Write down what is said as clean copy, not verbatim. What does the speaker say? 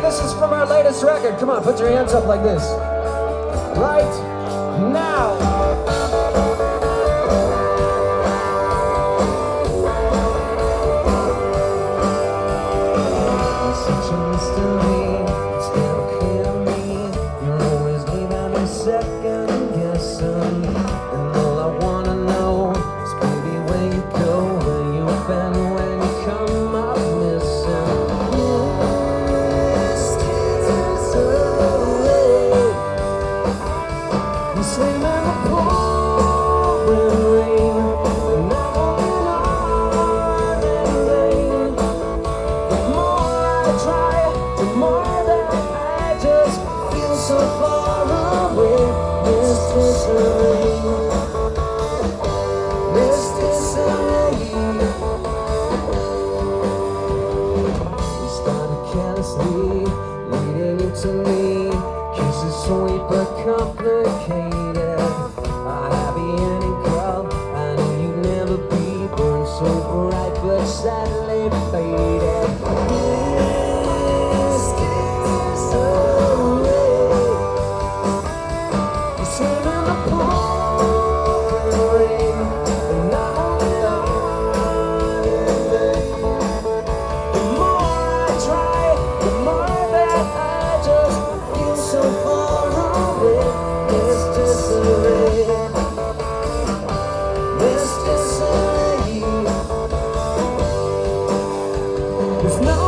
this is from our latest record. Come on, put your hands up like this. Right now. Such a mystery, it's never clear to me. You're always leaving me second guessing, and all I wanna know is, baby, where you go, where you've been, when you come up missing. You swim in the pouring rain, and I won't in vain. The more I try, the more that I just feel so far away. Misty Serene, Misty Serene. We started carelessly, leading you to me. Kisses sweet but complicated. A happy ending, girl. I knew you'd never be burned so bright, but sadly faded. Misty Serene. You swim in the pouring rain, and I won't in vain. The more I try, the more that I just feel so far away. Misty Serene, Misty Serene. There's no